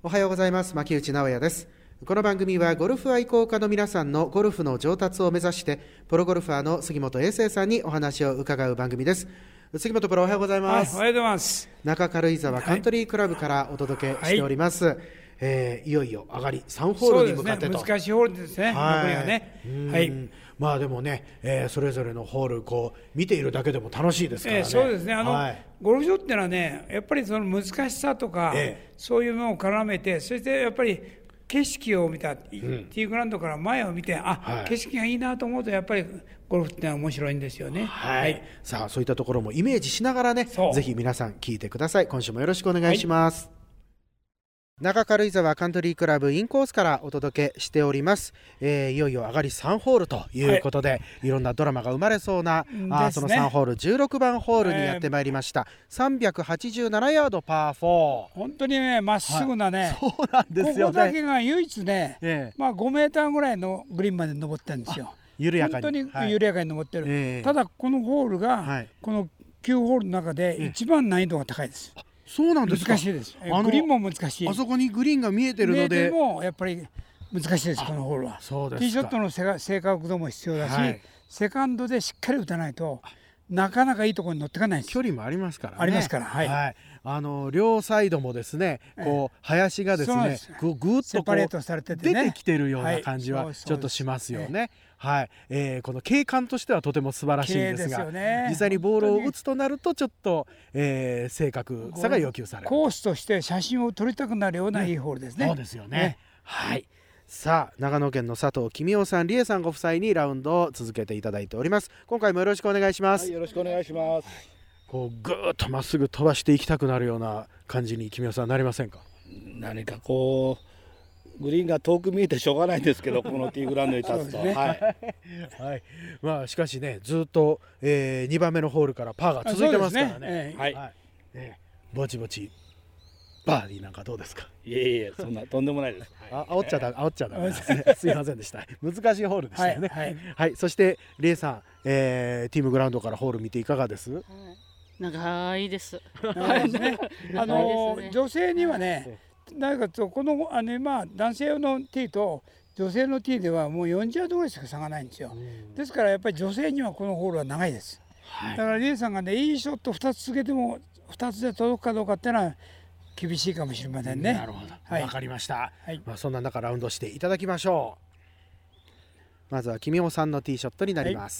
おはようございます。牧内直也です。この番組はゴルフ愛好家の皆さんのゴルフの上達を目指してプロゴルファーの杉本英生さんにお話を伺う番組です。杉本プロ、おはようございます。 はい、おはようございます。 中軽井沢カントリークラブからお届けしております。いよいよ上がり3ホールに向かってと。 難しいホールですね、残りはね。はい。 まあでもね、それぞれのホールこう見ているだけでも楽しいですからね。 そうですね。ゴルフ場っていうのはね、やっぱりその難しさとか、そういうのを絡めて、そしてやっぱり景色を見た、ティーグラウンドから前を見て、景色がいいなと思うとやっぱりゴルフってのは面白いんですよね。 はい。さあそういったところもイメージしながらね、ぜひ皆さん聞いてください。今週もよろしくお願いします。中軽井沢カントリークラブインコースからお届けしております。いよいよ上がり3ホールということで、いろんなドラマが生まれそうな、その3ホール16番ホールにやってまいりました。387ヤードパー4。 本当にね、まっすぐなね、 そうなんですよね。 ここだけが唯一ね、5メーターぐらいのグリーンまで登ってるんですよ。 緩やかに。 本当に緩やかに登ってる。ただこのホールが、この9ホールの中で一番難易度が高いです。 そうなんですか。 難しいです。グリーンも難しい。 あそこにグリーンが見えてるので。 もやっぱり難しいです、このホールは。 そうですか。 ティーショットの正確度も必要だし、セカンドでしっかり打たないとなかなかいいところに乗っていかないです。 距離もありますからね。 ありますから、はい。 両サイドもですね、こう林がですね、ぐーっとこう出てきてるような感じはちょっとしますよね。はい、この景観としてはとても素晴らしいんですが、実際にボールを打つとなるとちょっと、正確さが要求される。 コースとして写真を撮りたくなるようないいホールですね。 そうですよね。はい。さあ長野県の佐藤公夫さん、理恵さんご夫妻にラウンドを続けていただいております。今回もよろしくお願いします。 よろしくお願いします。 こうぐーっとまっすぐ飛ばしていきたくなるような感じに公夫さんなりませんか？ 何かこうグリーンが遠く見えてしょうがないんですけど、このティーグラウンドに立つと、 はい。まあしかしね、ずっと、2番目のホールからパーが続いてますからね。はい。ぼちぼちバーディーなんかどうですか？ いえいえ、そんなとんでもないです。 煽っちゃダメですね。すいませんでした。難しいホールでしたよね。はい。そしてリエさん、ティームグラウンドからホール見ていかがです？ 長いです。 女性にはね、なんかこの今男性用のティーと女性のティーではもう40ヤードぐらいしか差がないんですよ。ですからやっぱり女性にはこのホールは長いです。だからリエさんがね、いいショット2つ続けても2つで届くかどうかっていうのは厳しいかもしれませんね。 なるほど、わかりました。そんな中ラウンドしていただきましょう。まずは公夫さんのティーショットになります。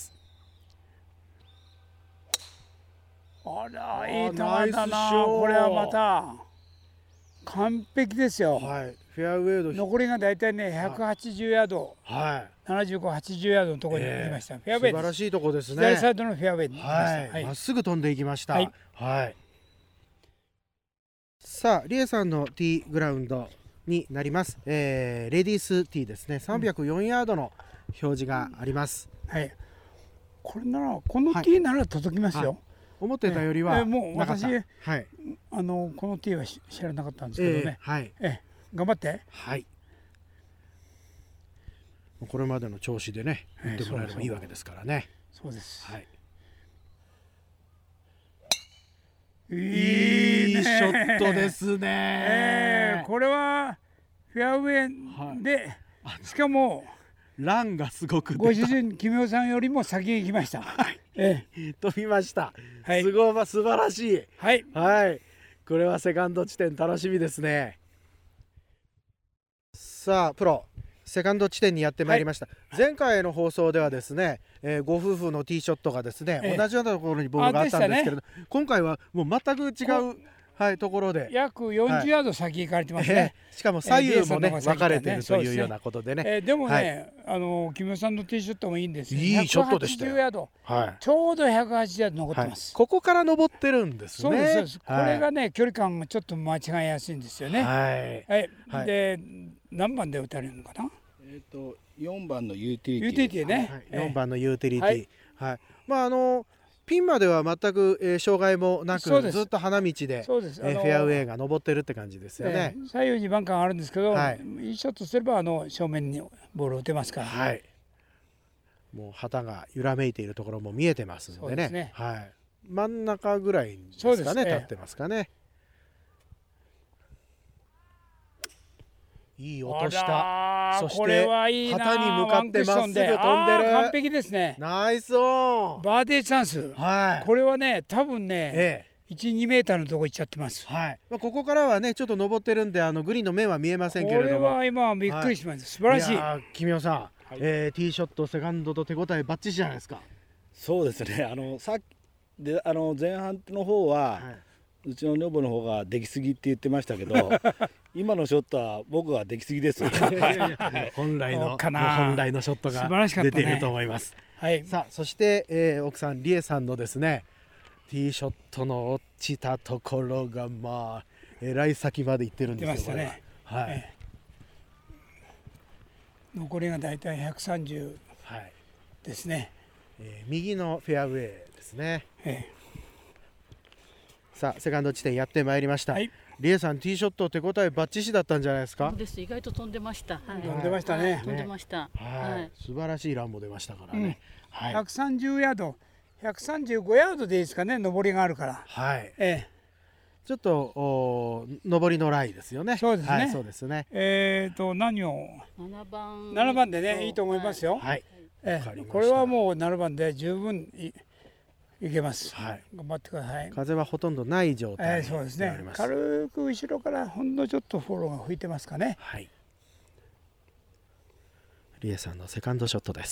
あら、いい球だな。これはまた完璧ですよ。 フェアウェイの残りがだいたいね180ヤード、75、80ヤードのところに行きました。フェアウェイです。 素晴らしいところですね。 左サイドのフェアウェイに行きました。 まっすぐ飛んでいきました。さあリエさんのティーグラウンドになります。レディースティーですね。304ヤードの表示があります。 これならこのティーなら届きますよ。 思ってたよりはもう私、このティーは知らなかったんですけどね。頑張って。 これまでの調子でね、打ってもらえればいいわけですからね。 そうです。 いいショットですね。 これはフェアウェイで、しかもランがすごくご主人公夫さんよりも先に行きました。 飛びました。素晴らしい。これはセカンド地点楽しみですね。さあプロセカンド地点にやってまいりました。前回の放送ではですね、ご夫婦のティーショットがですね、同じようなところにボールがあったんですけれど、今回はもう全く違うところで約40ヤード先行かれてますね。 しかも左右もね分かれているというようなことでね。 でもね、公夫さんのティーショットもいいんですよ。 いいショットでしたよ。 180ヤード、ちょうど180ヤード残ってます。 ここから登ってるんですね。 そうです。これがね、距離感がちょっと間違えやすいんですよね。で何番で打たれるのかな。 4番のユーティリティね。 4番のユーティリティ。ピンまでは全く障害もなくずっと花道でフェアウェイが登ってるって感じですよね。 左右にバンカーがあるんですけど、いいショットすれば正面にボールを打てますから。 もう旗が揺らめいているところも見えてますんでね。真ん中ぐらいですかね、立ってますかね。 いい音しあた。そしてらーこれはいいなー。 旗に向かってまっすぐ飛んでる。 完璧ですね。 ナイスオン。 バーディーチャンス。 はい。 これはね多分ね、1、2メーターのとこ行っちゃってます。 はい。まあここからはねちょっと登ってるんでグリーンの面は見えませんけれども。 これは今びっくりしました。素晴らしい。 君代さん、ティーショットセカンドと手応えバッチリじゃないですか。 そうですね。さっきで前半の方は、うちの女房の方ができすぎって言ってましたけど今のショットは僕はできすぎです本来のショットが出ていると思います。 はい、 さあそして、奥さん理恵さんのですねティーショットの落ちたところがえらい先まで行ってるんですよね。はい、 残りがだいたい130ですね。 右のフェアウェイですね。さあセカンド地点やってまいりました。理恵さんティーショット手応えバッチシだったんじゃないですか。 そうです。意外と飛んでました。 飛んでましたね。 飛んでました。 素晴らしいランも出ましたからね。 130ヤード、135ヤードでいいですかね。上りがあるから。 ちょっと上りのライですよね。 そうですね。 そうですね。 何を 7 番でねいいと思いますよ。これはもう7番で十分いけます。頑張ってください。 風はほとんどない状態。 そうですね。軽く後ろからほんのちょっとフォローが吹いてますかね。 理恵さんのセカンドショットです。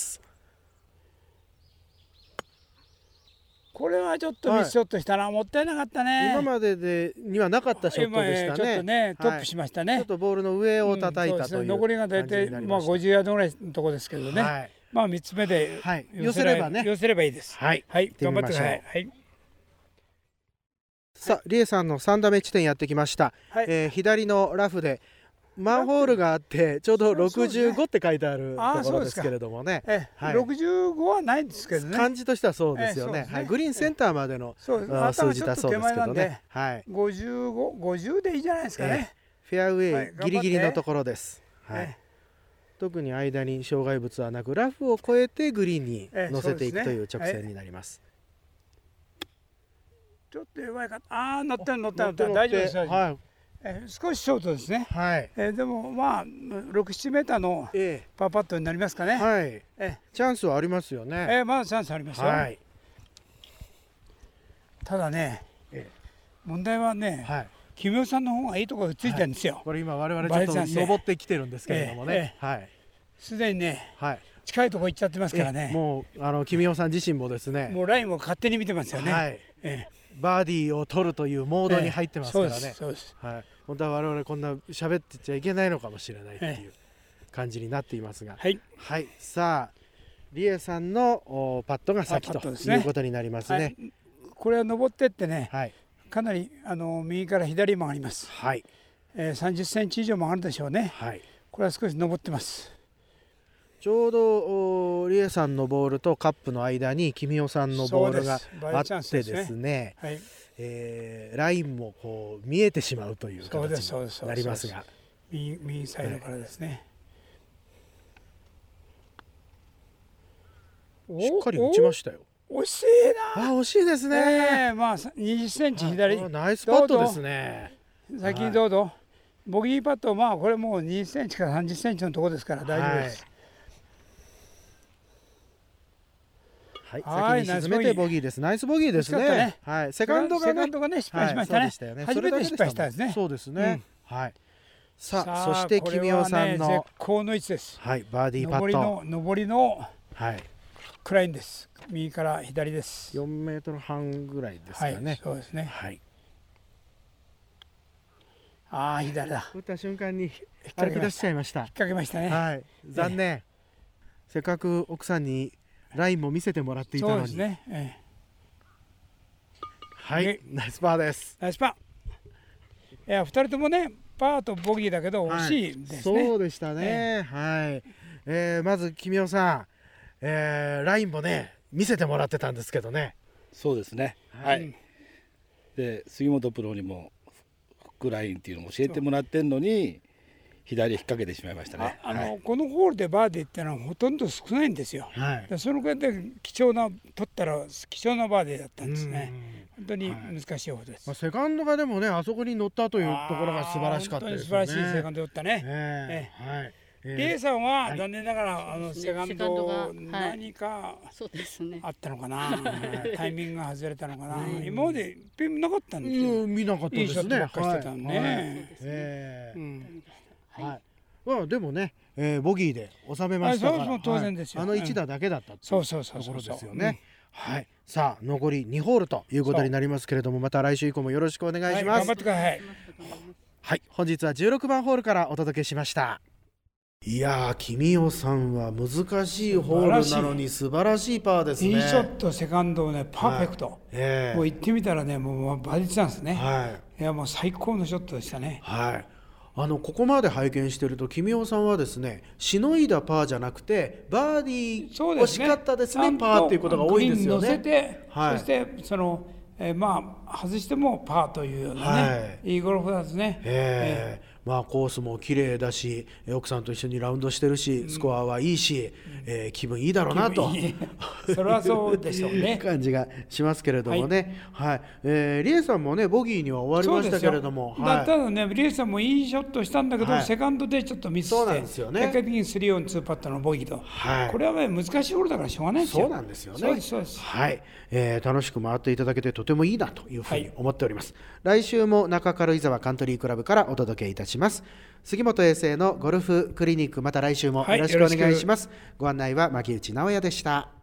これはちょっとミスショットしたな、もったいなかったね。 今までにはなかったショットでしたね。 ちょっとねトップしましたね。 ちょっとボールの上を叩いたという。 残りが大体50ヤードぐらいのところですけどね。3つ目で寄せればね。 寄せればいいです。頑張ってください。 さあ理恵さんの3打目地点やってきました。左のラフでマンホールがあってちょうど65って書いてあるところですけれどもね。 65はないんですけどね。 感じとしてはそうですよね。グリーンセンターまでの数字だそうですけどね。 50でいいじゃないですかね。 フェアウェイギリギリのところです。特に間に障害物はなくラフを越えてグリーンに乗せていくという直線になります。 ちょっと弱いか乗った大丈夫です。少しショートですね。でも6、7メーターのパーパットになりますかね。 チャンスはありますよね。 まだチャンスありますよ。ただね問題はね君代さんの方がいいところについてるんですよ。 これ今我々ちょっと登ってきてるんですけれどもね。 すでにね近いところ行っちゃってますからね。 もう君代さん自身もですねもうラインを勝手に見てますよね。 バーディーを取るというモードに入ってますからね。 そうです。 本当は我々こんな喋ってちゃいけないのかもしれないっていう感じになっていますが。さあ理恵さんのパットが先ということになりますね。 これは登ってってねかなり右から左曲がります。30センチ以上曲がるでしょうね。これは少し登ってます。 ちょうど理恵さんのボールとカップの間に君代さんのボールがあってですね、ラインもこう見えてしまうという形になりますが、 右サイドからですね。 しっかり打ちましたよ。 惜しいな。 惜しいですね。 20センチ左。 ナイスパットですね。 先にどうぞ。ボギーパットこれもう20センチから30センチのところですから大丈夫です。 先に沈めてボギーです。ナイスボギーですね。セカンドがね失敗しましたね。初めて失敗したんですね。 そうですね。さあそして君代さんの絶好の位置です。 バーディーパット。 上りのクラインです。右から左です。 4メートル半ぐらいですかね。 そうですね。左だ。 打った瞬間に歩き出しちゃいました。 引っ掛けましたね。 残念。せっかく奥さんにラインも見せてもらっていたのに。そうですね。ナイスパーです。 ナイスパー。2人ともねパーとボギーだけど惜しいですね。 そうでしたね。まず君代さん、ラインもね見せてもらってたんですけどね。 そうですね。で杉本プロにもフックラインっていうのを教えてもらってんのに左引っ掛けてしまいましたね。 このホールでバーディーっていうのはほとんど少ないんですよ。そのくらいで取ったら貴重なバーディーだったんですね。本当に難しいホールです。 セカンドがでもね、あそこに乗ったというところが素晴らしかったですよね。 本当に素晴らしいセカンドだったね。リエさんは残念ながらセカンド何かあったのかな、タイミングが外れたのかな。今までいっぺんなかったんですよ。 見なかったですね。 いいショットばっかしてたんで。でもね、ボギーで収めましたから、 当然ですよ。 一打だけだったというところですよね。さあ残り2ホールということになりますけれども、また来週以降もよろしくお願いします。 頑張ってください。 本日は16番ホールからお届けしました。いやー、君代さんは難しいホールなのに素晴らしいパーですね。 いいショット、セカンドをね、パーフェクト。もう行ってみたらね、もうバーディーチャンスね。いや、もう最高のショットでしたね。 ここまで拝見していると、君代さんはですね、しのいだパーじゃなくてバーディー惜しかったですね、パーっていうことが多いんですよね。 乗せて、そして外してもパーというようなね、いいゴルフですね。 コースも綺麗だし、奥さんと一緒にラウンドしてるし、スコアはいいし、気分いいだろうなとそれはそうでしょうね感じがしますけれどもね。リエさんもねボギーには終わりましたけれども、 ただね、リエさんもいいショットしたんだけど、セカンドでちょっとミスして結果的に3オン2パットのボギーと、これはね難しいホールだからしょうがないですよ。 そうなんですよね。楽しく回っていただけてとてもいいなというふうに思っております。来週も中軽井沢カントリークラブからお届けいたします。杉本衛生のゴルフクリニック、また来週もよろしくお願いします。ご案内は牧内直哉でした。